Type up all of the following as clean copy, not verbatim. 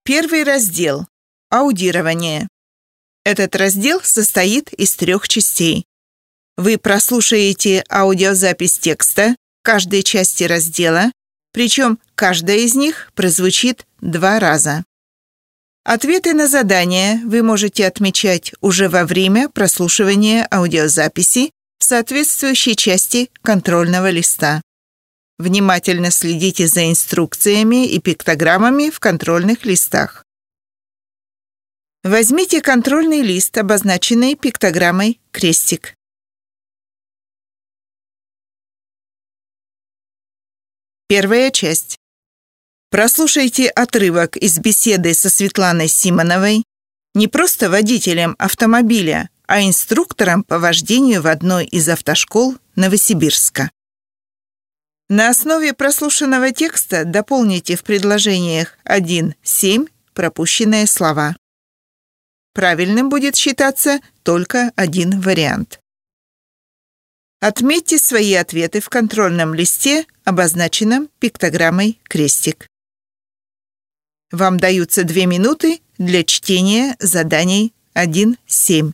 Первый раздел – аудирование. Этот раздел состоит из 3 частей. Вы прослушаете аудиозапись текста каждой части раздела, причем каждая из них прозвучит 2 раза. Ответы на задания вы можете отмечать уже во время прослушивания аудиозаписи в соответствующей части контрольного листа. Внимательно следите за инструкциями и пиктограммами в контрольных листах. Возьмите контрольный лист, обозначенный пиктограммой крестик. Первая часть. Прослушайте отрывок из беседы со Светланой Симоновой, не просто водителем автомобиля, а инструктором по вождению в одной из автошкол Новосибирска. На основе прослушанного текста дополните в предложениях 1-7 пропущенные слова. Правильным будет считаться только один вариант. Отметьте свои ответы в контрольном листе, обозначенном пиктограммой крестик. Вам даются 2 минуты для чтения заданий 1-7.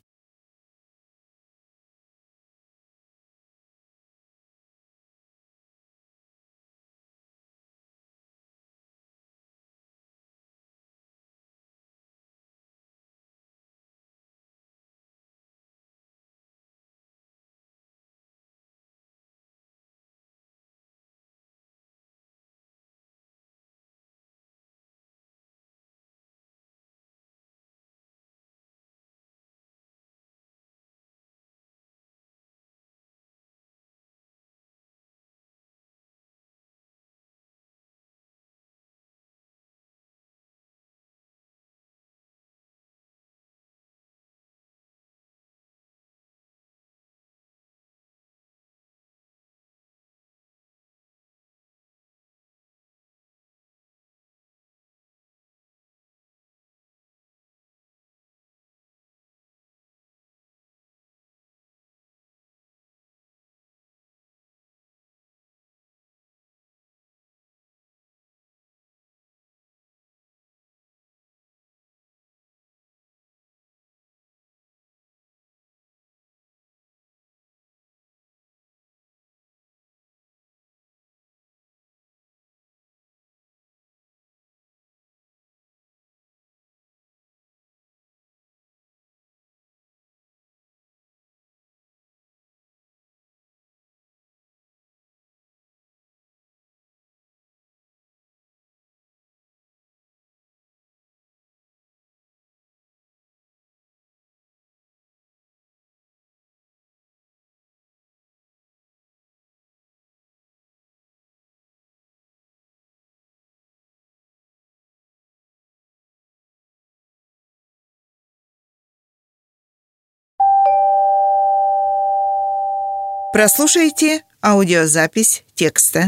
Прослушайте аудиозапись текста.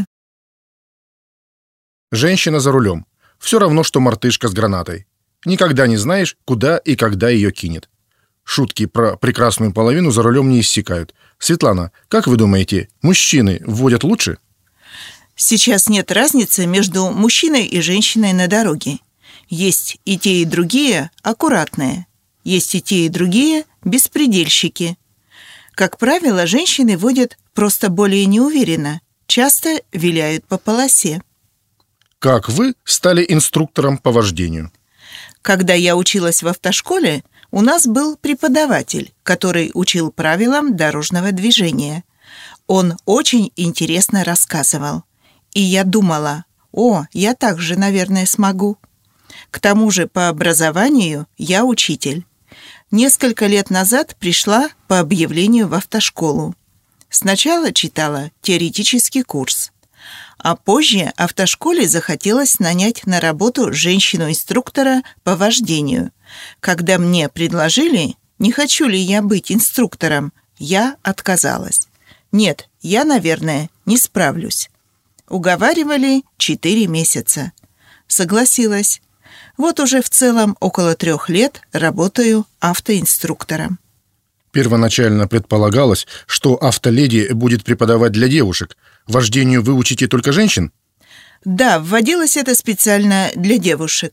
Женщина за рулем. Все равно, что мартышка с гранатой. Никогда не знаешь, куда и когда ее кинет. Шутки про прекрасную половину за рулем не иссякают. Светлана, как вы думаете, мужчины водят лучше? Сейчас нет разницы между мужчиной и женщиной на дороге. Есть и те, и другие аккуратные. Есть и те, и другие беспредельщики. Как правило, женщины водят просто более неуверенно, часто виляют по полосе. Как вы стали инструктором по вождению? Когда я училась в автошколе, у нас был преподаватель, который учил правилам дорожного движения. Он очень интересно рассказывал. И я думала, я также, наверное, смогу. К тому же по образованию я учитель. Несколько лет назад пришла по объявлению в автошколу. Сначала читала теоретический курс, а позже автошколе захотелось нанять на работу женщину-инструктора по вождению. Когда мне предложили, не хочу ли я быть инструктором, я отказалась. Нет, я, наверное, не справлюсь. Уговаривали 4 месяца. Согласилась. Вот уже в целом около 3 лет работаю автоинструктором. Первоначально предполагалось, что автоледи будет преподавать для девушек. Вождению вы учите только женщин? Да, вводилось это специально для девушек.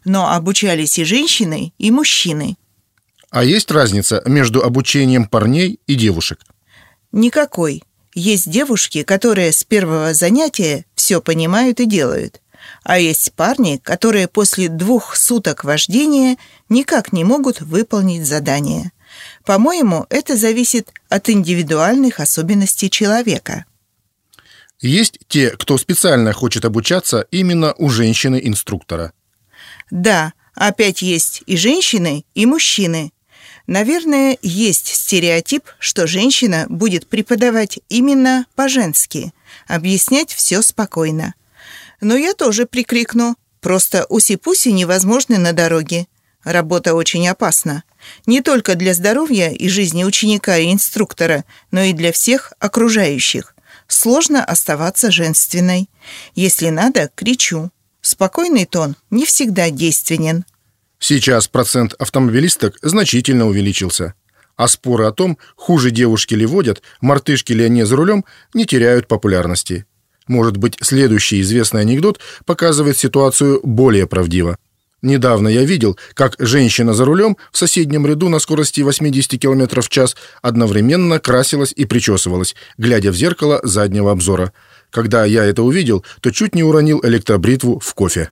но обучались и женщины, и мужчины. А есть разница между обучением парней и девушек? Никакой. Есть девушки, которые с первого занятия все понимают и делают. А есть парни, которые после 2 суток вождения никак не могут выполнить задание. По-моему, это зависит от индивидуальных особенностей человека. Есть те, кто специально хочет обучаться именно у женщины-инструктора. Да, опять есть и женщины, и мужчины. Наверное, есть стереотип, что женщина будет преподавать именно по-женски, объяснять все спокойно. Но я тоже прикрикну: просто уси-пуси невозможны на дороге. Работа очень опасна. Не только для здоровья и жизни ученика и инструктора, но и для всех окружающих. Сложно оставаться женственной. Если надо, кричу. Спокойный тон не всегда действенен. Сейчас процент автомобилисток значительно увеличился. А споры о том, хуже девушки ли водят, мартышки ли они за рулем, не теряют популярности. Может быть, следующий известный анекдот показывает ситуацию более правдиво. Недавно я видел, как женщина за рулем в соседнем ряду на скорости 80 км в час одновременно красилась и причесывалась, глядя в зеркало заднего обзора. Когда я это увидел, то чуть не уронил электробритву в кофе.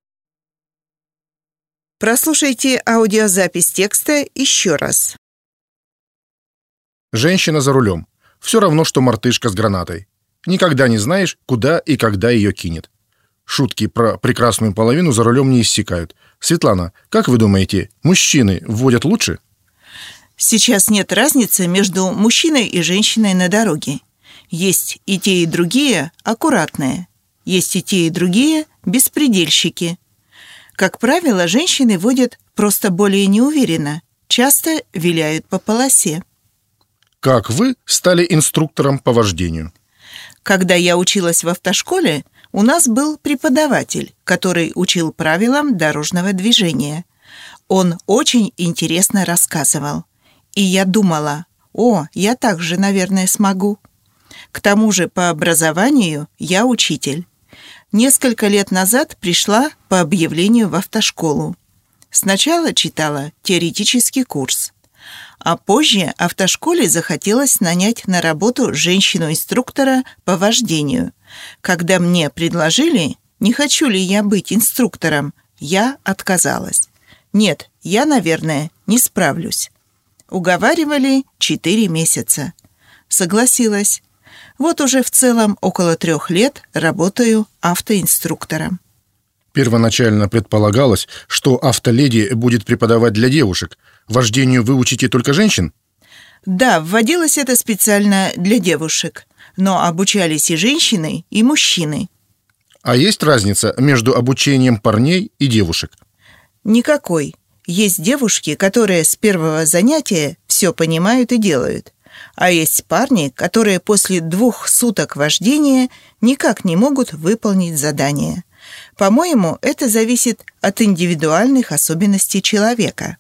Прослушайте аудиозапись текста еще раз. Женщина за рулем. Все равно, что мартышка с гранатой. Никогда не знаешь, куда и когда ее кинет. Шутки про прекрасную половину за рулем не иссякают. Светлана, как вы думаете, мужчины водят лучше? Сейчас нет разницы между мужчиной и женщиной на дороге. Есть и те, и другие аккуратные. Есть и те, и другие беспредельщики. Как правило, женщины водят просто более неуверенно, часто виляют по полосе. Как вы стали инструктором по вождению? Когда я училась в автошколе, у нас был преподаватель, который учил правилам дорожного движения. Он очень интересно рассказывал. И я думала: я так же, наверное, смогу. К тому же по образованию я учитель. Несколько лет назад пришла по объявлению в автошколу. Сначала читала теоретический курс, а позже автошколе захотелось нанять на работу женщину-инструктора по вождению. Когда мне предложили, не хочу ли я быть инструктором, я отказалась. Нет, я, наверное, не справлюсь. Уговаривали 4 месяца. Согласилась. Вот уже в целом около 3 лет работаю автоинструктором. Первоначально предполагалось, что автоледи будет преподавать для девушек. Вождению вы учите только женщин? Да, вводилось это специально для девушек, но обучались и женщины, и мужчины. А есть разница между обучением парней и девушек? Никакой. Есть девушки, которые с первого занятия все понимают и делают. А есть парни, которые после 2 суток вождения никак не могут выполнить задание. По-моему, это зависит от индивидуальных особенностей человека.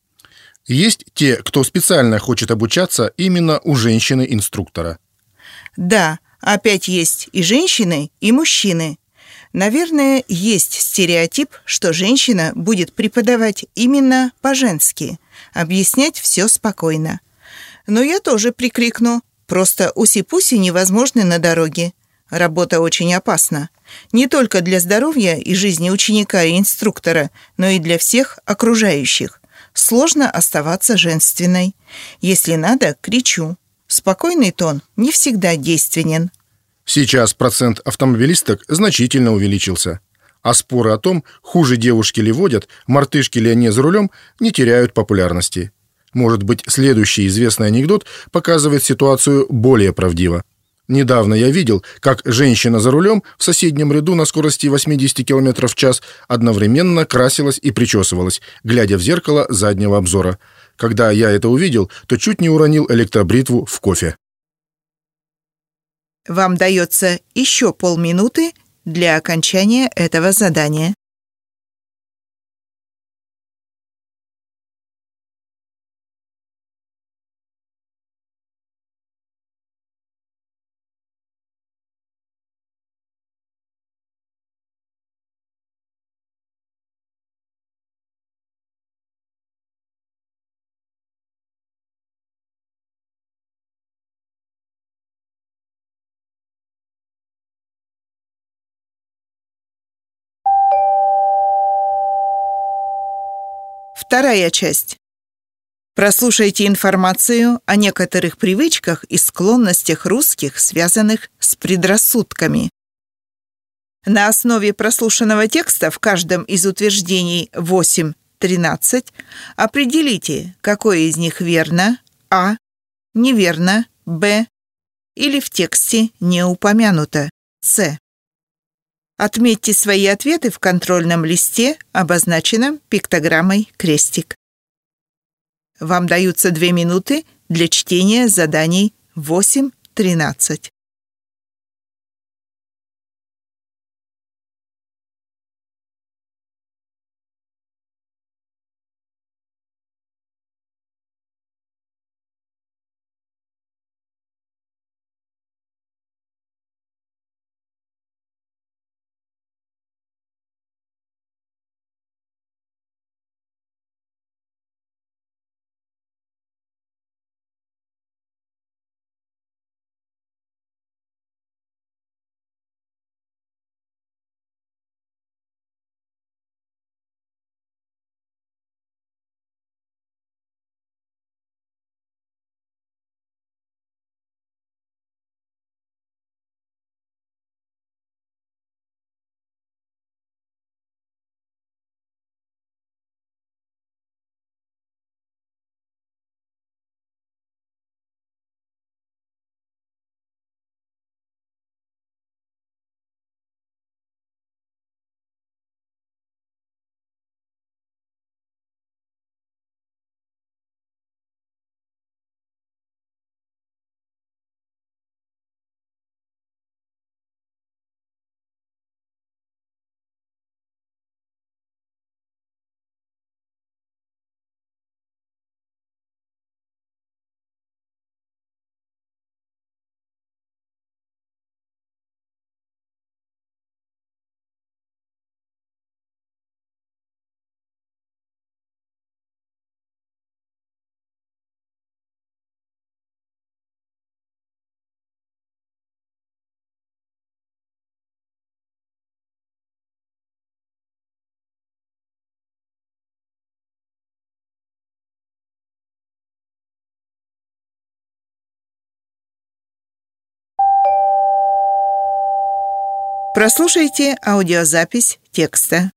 Есть те, кто специально хочет обучаться именно у женщины-инструктора. Да, опять есть и женщины, и мужчины. Наверное, есть стереотип, что женщина будет преподавать именно по-женски, объяснять все спокойно. Но я тоже прикрикну: просто уси-пуси невозможны на дороге. Работа очень опасна. Не только для здоровья и жизни ученика и инструктора, но и для всех окружающих. Сложно оставаться женственной. Если надо, кричу. Спокойный тон не всегда действенен. Сейчас процент автомобилисток значительно увеличился. А споры о том, хуже девушки ли водят, мартышки ли они за рулем, не теряют популярности. Может быть, следующий известный анекдот показывает ситуацию более правдиво. Недавно я видел, как женщина за рулем в соседнем ряду на скорости 80 км в час одновременно красилась и причесывалась, глядя в зеркало заднего обзора. Когда я это увидел, то чуть не уронил электробритву в кофе. Вам дается еще полминуты для окончания этого задания. Вторая часть. Прослушайте информацию о некоторых привычках и склонностях русских, связанных с предрассудками. На основе прослушанного текста в каждом из утверждений 8-13 определите, какое из них верно, а, неверно, б, или в тексте не упомянуто, с. Отметьте свои ответы в контрольном листе, обозначенном пиктограммой крестик. Вам даются 2 минуты для чтения заданий 8-13. Прослушайте аудиозапись текста.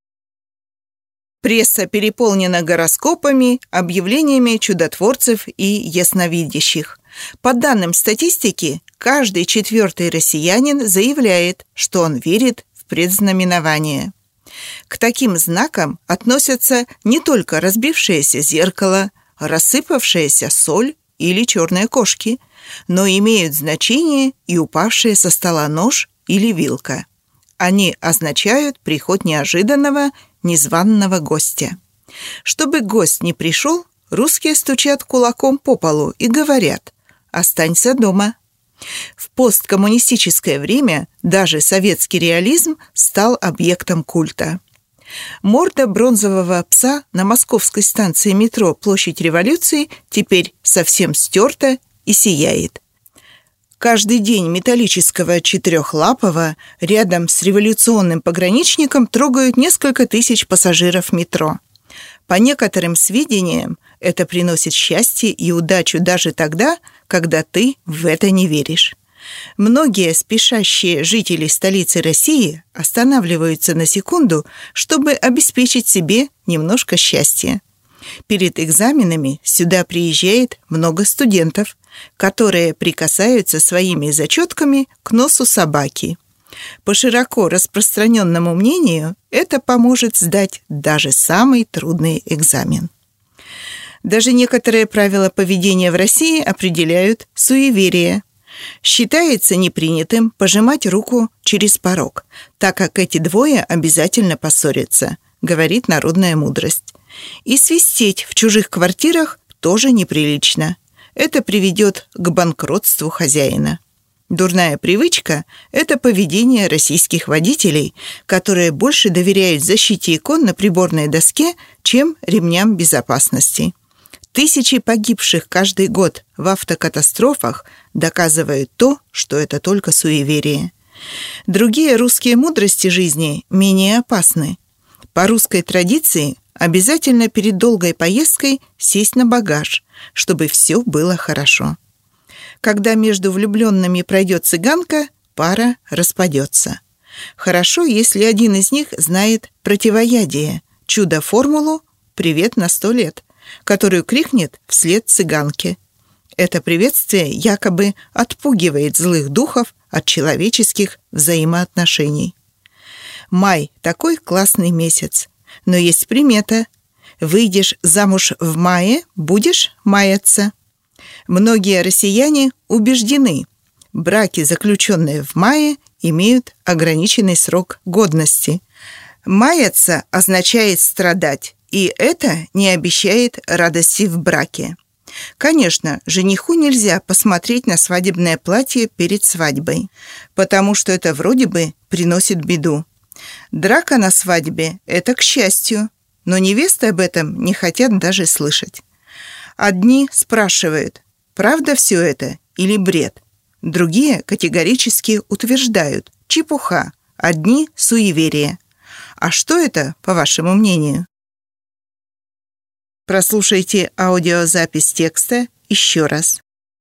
Пресса переполнена гороскопами, объявлениями чудотворцев и ясновидящих. По данным статистики, каждый 4-й россиянин заявляет, что он верит в предзнаменование. К таким знакам относятся не только разбившееся зеркало, рассыпавшаяся соль или черные кошки, но имеют значение и упавшие со стола нож или вилка. Они означают приход неожиданного, незваного гостя. Чтобы гость не пришел, русские стучат кулаком по полу и говорят: «Останься дома». В посткоммунистическое время даже советский реализм стал объектом культа. Морда бронзового пса на московской станции метро Площадь Революции теперь совсем стерта и сияет. Каждый день металлического четырехлапого рядом с революционным пограничником трогают несколько тысяч пассажиров метро. По некоторым сведениям, это приносит счастье и удачу даже тогда, когда ты в это не веришь. Многие спешащие жители столицы России останавливаются на секунду, чтобы обеспечить себе немножко счастья. Перед экзаменами сюда приезжает много студентов, которые прикасаются своими зачетками к носу собаки. По широко распространенному мнению, это поможет сдать даже самый трудный экзамен. Даже некоторые правила поведения в России определяют суеверие. Считается непринятым пожимать руку через порог, так как эти двое обязательно поссорятся, говорит народная мудрость. И свистеть в чужих квартирах тоже неприлично. Это приведет к банкротству хозяина. Дурная привычка – это поведение российских водителей, которые больше доверяют защите икон на приборной доске, чем ремням безопасности. Тысячи погибших каждый год в автокатастрофах доказывают то, что это только суеверие. Другие русские мудрости жизни менее опасны. По русской традиции обязательно перед долгой поездкой сесть на багаж, чтобы все было хорошо. Когда между влюбленными пройдет цыганка, пара распадется. Хорошо, если один из них знает противоядие, чудо-формулу «Привет на 100 лет», которую крикнет вслед цыганке. Это приветствие якобы отпугивает злых духов от человеческих взаимоотношений. Май – такой классный месяц, но есть примета. Выйдешь замуж в мае – будешь маяться. Многие россияне убеждены, браки, заключенные в мае, имеют ограниченный срок годности. Маяться означает страдать, и это не обещает радости в браке. Конечно, жениху нельзя посмотреть на свадебное платье перед свадьбой, потому что это вроде бы приносит беду. Драка на свадьбе – это к счастью, но невесты об этом не хотят даже слышать. Одни спрашивают, правда все это или бред? Другие категорически утверждают, чепуха, одни суеверия. А что это, по вашему мнению? Прослушайте аудиозапись текста еще раз.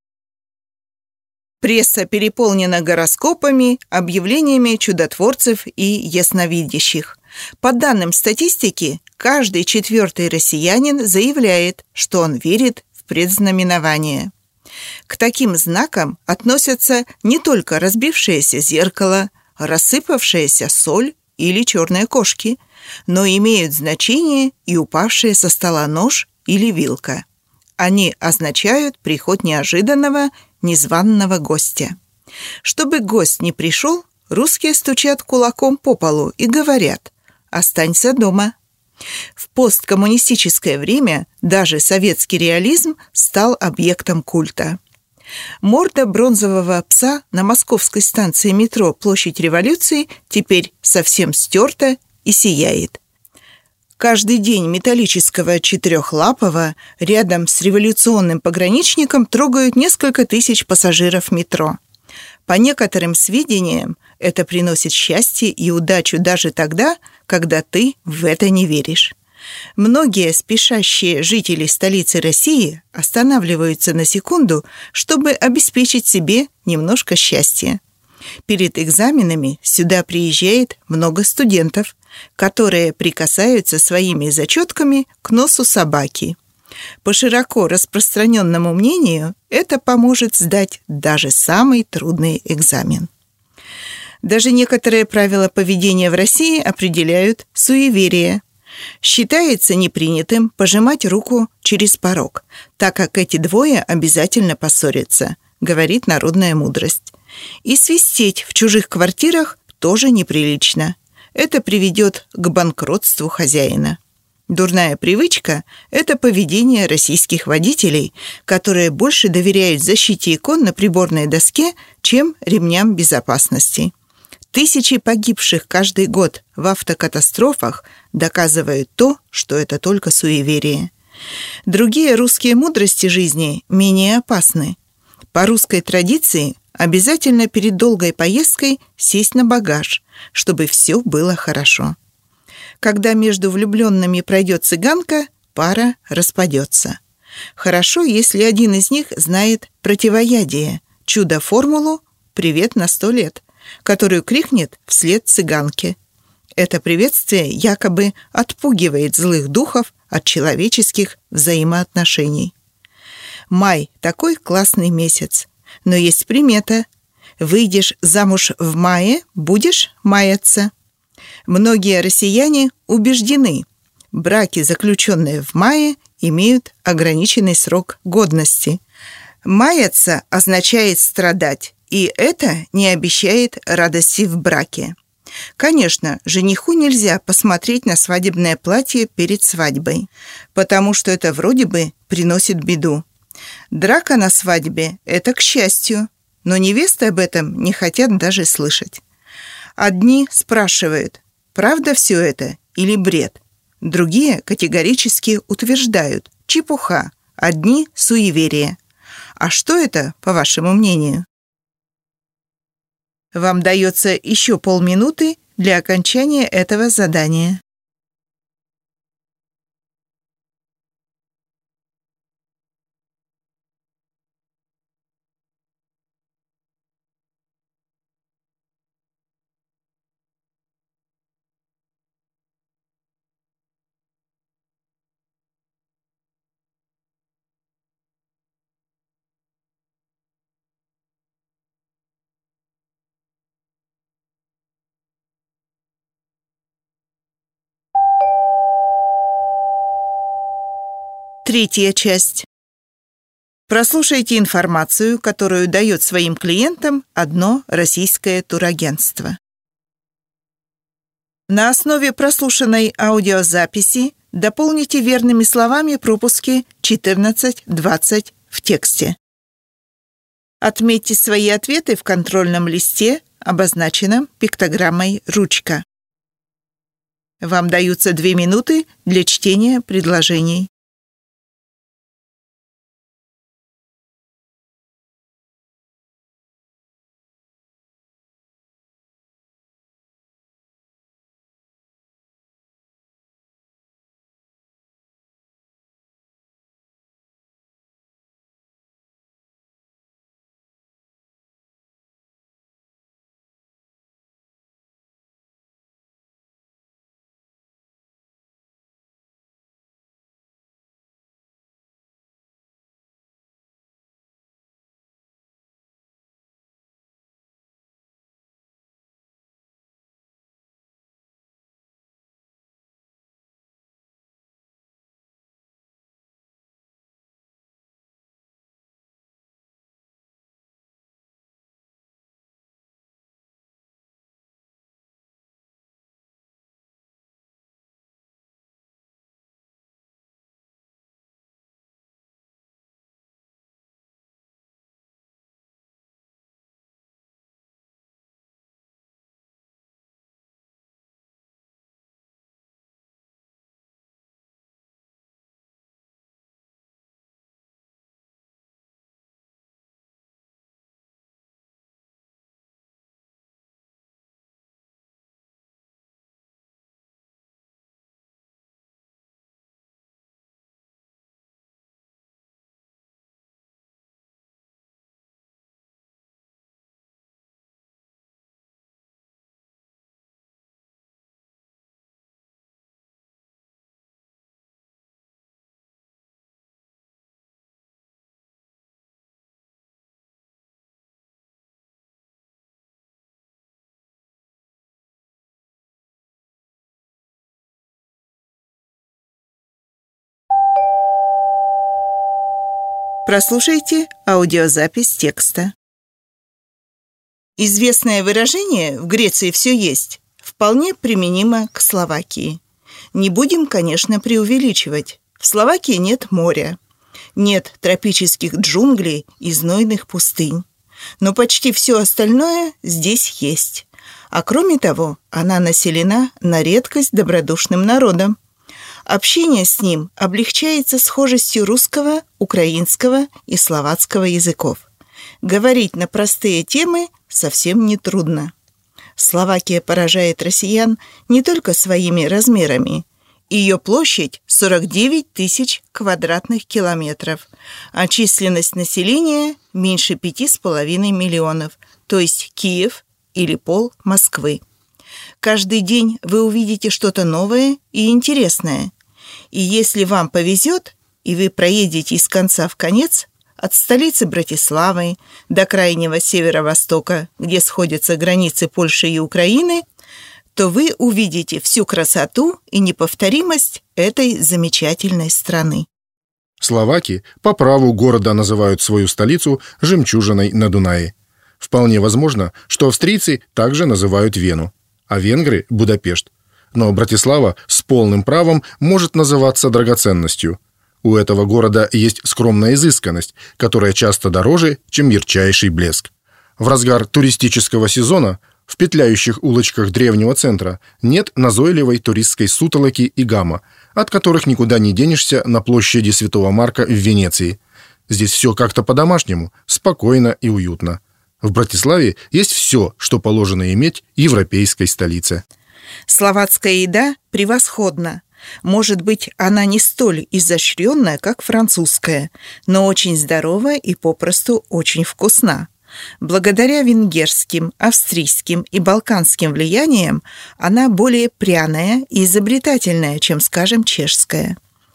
Пресса переполнена гороскопами, объявлениями чудотворцев и ясновидящих. По данным статистики, каждый 4-й россиянин заявляет, что он верит в предзнаменование. К таким знакам относятся не только разбившееся зеркало, рассыпавшаяся соль или черные кошки, но имеют значение и упавшие со стола нож или вилка. Они означают приход неожиданного, незваного гостя. Чтобы гость не пришел, русские стучат кулаком по полу и говорят «останься дома». В посткоммунистическое время даже советский реализм стал объектом культа. Морда бронзового пса на московской станции метро «Площадь Революции» теперь совсем стерта и сияет. Каждый день металлического четырехлапого рядом с революционным пограничником трогают несколько тысяч пассажиров метро. По некоторым сведениям, это приносит счастье и удачу даже тогда, когда ты в это не веришь. Многие спешащие жители столицы России останавливаются на секунду, чтобы обеспечить себе немножко счастья. Перед экзаменами сюда приезжает много студентов, которые прикасаются своими зачетками к носу собаки. По широко распространенному мнению, это поможет сдать даже самый трудный экзамен. Даже некоторые правила поведения в России определяют суеверие. Считается непринятым пожимать руку через порог, так как эти двое обязательно поссорятся, говорит народная мудрость. И свистеть в чужих квартирах тоже неприлично. Это приведет к банкротству хозяина. Дурная привычка – это поведение российских водителей, которые больше доверяют защите икон на приборной доске, чем ремням безопасности. Тысячи погибших каждый год в автокатастрофах доказывают то, что это только суеверие. Другие русские мудрости жизни менее опасны. По русской традиции обязательно перед долгой поездкой сесть на багаж, чтобы все было хорошо. Когда между влюбленными пройдет цыганка, пара распадется. Хорошо, если один из них знает противоядие, чудо-формулу «Привет на 100 лет», которую крикнет вслед цыганке. Это приветствие якобы отпугивает злых духов от человеческих взаимоотношений. Май – такой классный месяц, но есть примета. Выйдешь замуж в мае – будешь маяться. Многие россияне убеждены, браки, заключенные в мае, имеют ограниченный срок годности. Маяться означает страдать, и это не обещает радости в браке. Конечно, жениху нельзя посмотреть на свадебное платье перед свадьбой, потому что это вроде бы приносит беду. Драка на свадьбе – это к счастью, но невесты об этом не хотят даже слышать. Одни спрашивают, правда все это или бред? Другие категорически утверждают, чепуха, одни суеверия. А что это, по вашему мнению? Вам дается еще полминуты для окончания этого задания. Третья часть. Прослушайте информацию, которую дает своим клиентам одно российское турагентство. На основе прослушанной аудиозаписи дополните верными словами пропуски 14-20 в тексте. Отметьте свои ответы в контрольном листе, обозначенном пиктограммой «Ручка». Вам даются 2 минуты для чтения предложений. Прослушайте аудиозапись текста. Известное выражение «в Греции все есть» вполне применимо к Словакии. Не будем, конечно, преувеличивать. В Словакии нет моря, нет тропических джунглей и знойных пустынь. Но почти все остальное здесь есть. А кроме того, она населена на редкость добродушным народом. Общение с ним облегчается схожестью русского, украинского и словацкого языков. Говорить на простые темы совсем не трудно. Словакия поражает россиян не только своими размерами. Ее площадь 49 тысяч квадратных километров, а численность населения меньше 5,5 миллионов, то есть Киев или пол Москвы. Каждый день вы увидите что-то новое и интересное. И если вам повезет, и вы проедете из конца в конец, от столицы Братиславы до крайнего северо-востока, где сходятся границы Польши и Украины, то вы увидите всю красоту и неповторимость этой замечательной страны. Словаки по праву города называют свою столицу «жемчужиной на Дунае». Вполне возможно, что австрийцы также называют Вену, а венгры – Будапешт. Но Братислава с полным правом может называться драгоценностью. У этого города есть скромная изысканность, которая часто дороже, чем ярчайший блеск. В разгар туристического сезона в петляющих улочках древнего центра нет назойливой туристской сутолоки и гамма, от которых никуда не денешься на площади Святого Марка в Венеции. Здесь все как-то по-домашнему, спокойно и уютно. В Братиславе есть все, что положено иметь европейской столице. Словацкая еда превосходна. Может быть, она не столь изощренная, как французская, но очень здоровая и попросту очень вкусна. Благодаря венгерским, австрийским и балканским влияниям она более пряная и изобретательная, чем, скажем, чешская.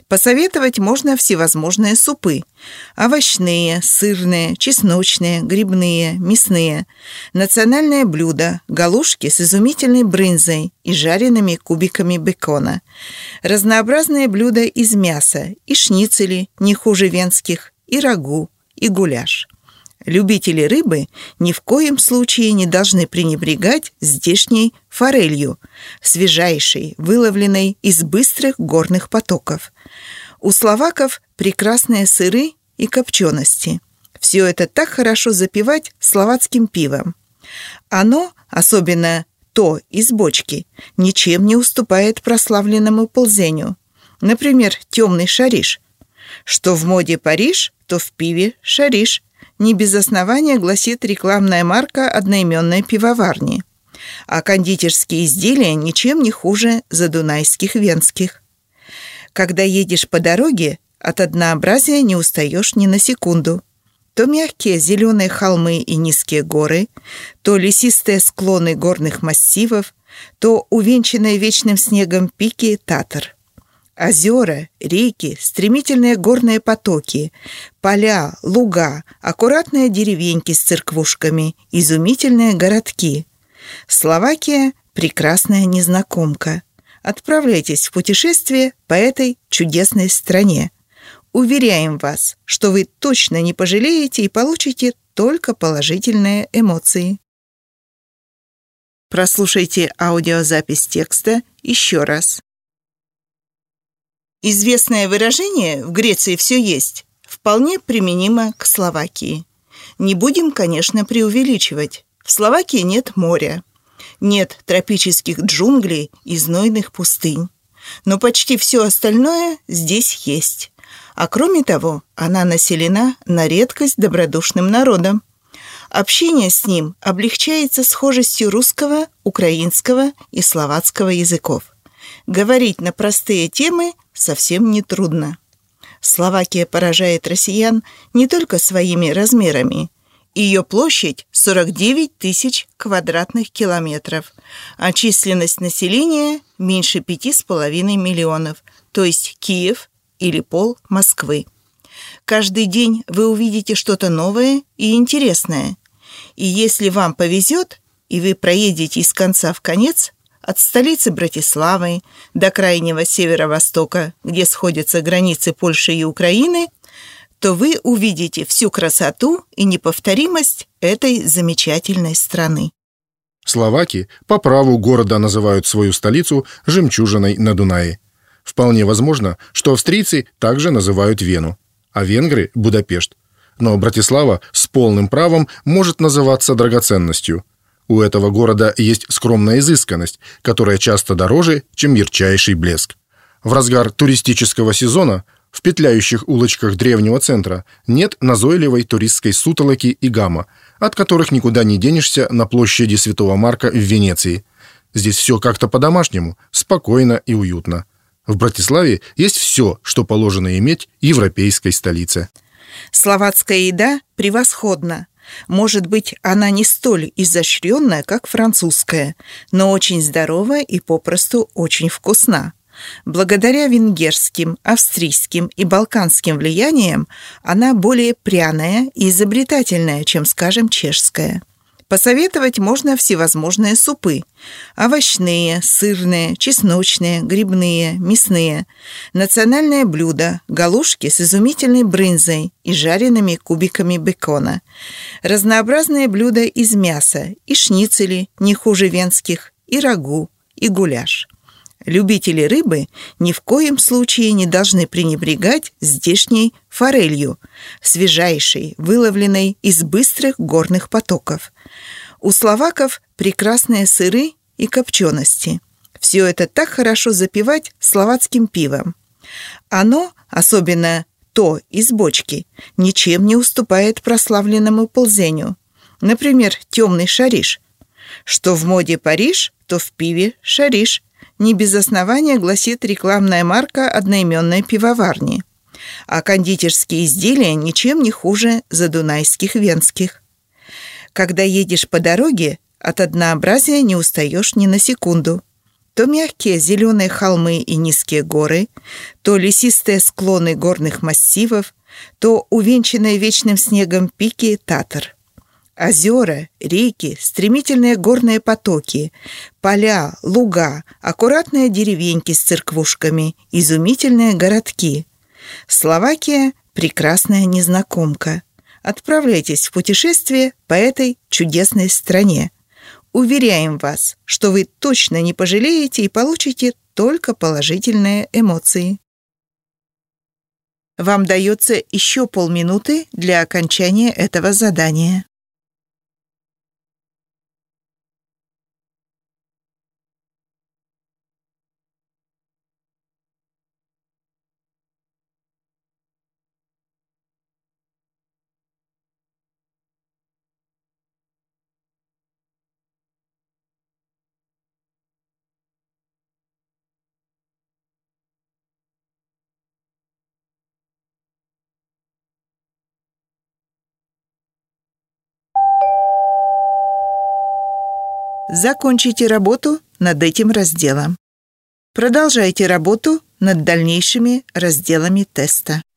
Посоветовать можно всевозможные супы: овощные, сырные, чесночные, грибные, мясные. Национальное блюдо – галушки с изумительной брынзой и жареными кубиками бекона. Разнообразные блюда из мяса и шницели, не хуже венских, и рагу, и гуляш. Любители рыбы ни в коем случае не должны пренебрегать здешней форелью, свежайшей, выловленной из быстрых горных потоков. У словаков прекрасные сыры и копчености. Все это так хорошо запивать словацким пивом. Оно, особенно то из бочки, ничем не уступает прославленному ползеню. Например, темный шариш. Что в моде Париж, то в пиве шариш. Не без основания гласит рекламная марка одноименной пивоварни. А кондитерские изделия ничем не хуже задунайских венских. Когда едешь по дороге, от однообразия не устаешь ни на секунду. То мягкие зеленые холмы и низкие горы, то лесистые склоны горных массивов, то увенчанные вечным снегом пики Татар. Озера, реки, стремительные горные потоки, поля, луга, аккуратные деревеньки с церквушками, изумительные городки. Словакия – прекрасная незнакомка. Отправляйтесь в путешествие по этой чудесной стране. Уверяем вас, что вы точно не пожалеете и получите только положительные эмоции. Прослушайте аудиозапись текста еще раз. Известное выражение «в Греции все есть» вполне применимо к Словакии. Не будем, конечно, преувеличивать. В Словакии нет моря, нет тропических джунглей и знойных пустынь. Но почти все остальное здесь есть. А кроме того, она населена на редкость добродушным народом. Общение с ним облегчается схожестью русского, украинского и словацкого языков. Говорить на простые темы совсем не трудно. Словакия поражает россиян не только своими размерами. Ее площадь 49 тысяч квадратных километров, а численность населения меньше 5,5 миллионов, то есть Киев или пол Москвы. Каждый день вы увидите что-то новое и интересное. И если вам повезет, и вы проедете из конца в конец, от столицы Братиславы до крайнего северо-востока, где сходятся границы Польши и Украины, то вы увидите всю красоту и неповторимость этой замечательной страны. Словаки по праву города называют свою столицу «жемчужиной на Дунае». Вполне возможно, что австрийцы также называют Вену, а венгры – Будапешт. Но Братислава с полным правом может называться драгоценностью. У этого города есть скромная изысканность, которая часто дороже, чем ярчайший блеск. В разгар туристического сезона в петляющих улочках древнего центра нет назойливой туристской сутолоки и гамма, от которых никуда не денешься на площади Святого Марка в Венеции. Здесь все как-то по-домашнему, спокойно и уютно. В Братиславе есть все, что положено иметь европейской столице. Словацкая еда превосходна. Может быть, она не столь изощренная, как французская, но очень здоровая и попросту очень вкусна. Благодаря венгерским, австрийским и балканским влияниям она более пряная и изобретательная, чем, скажем, чешская. Посоветовать можно всевозможные супы: овощные, сырные, чесночные, грибные, мясные. Национальное блюдо – галушки с изумительной брынзой и жареными кубиками бекона. Разнообразные блюда из мяса и шницели, не хуже венских, и рагу, и гуляш. Любители рыбы ни в коем случае не должны пренебрегать здешней форелью, свежайшей, выловленной из быстрых горных потоков. У словаков прекрасные сыры и копчености. Все это так хорошо запивать словацким пивом. Оно, особенно то из бочки, ничем не уступает прославленному ползеню. Например, темный шариш. Что в моде Париж, то в пиве шариш. Не без основания гласит рекламная марка одноименной пивоварни. А кондитерские изделия ничем не хуже задунайских венских. Когда едешь по дороге, от однообразия не устаешь ни на секунду. то мягкие зеленые холмы и низкие горы, то лесистые склоны горных массивов, то увенчанные вечным снегом пики Татар. Озера, реки, стремительные горные потоки, поля, луга, аккуратные деревеньки с церквушками, изумительные городки. Словакия – прекрасная незнакомка. Отправляйтесь в путешествие по этой чудесной стране. Уверяем вас, что вы точно не пожалеете и получите только положительные эмоции. Вам дается еще полминуты для окончания этого задания. Закончите работу над этим разделом. Продолжайте работу над дальнейшими разделами теста.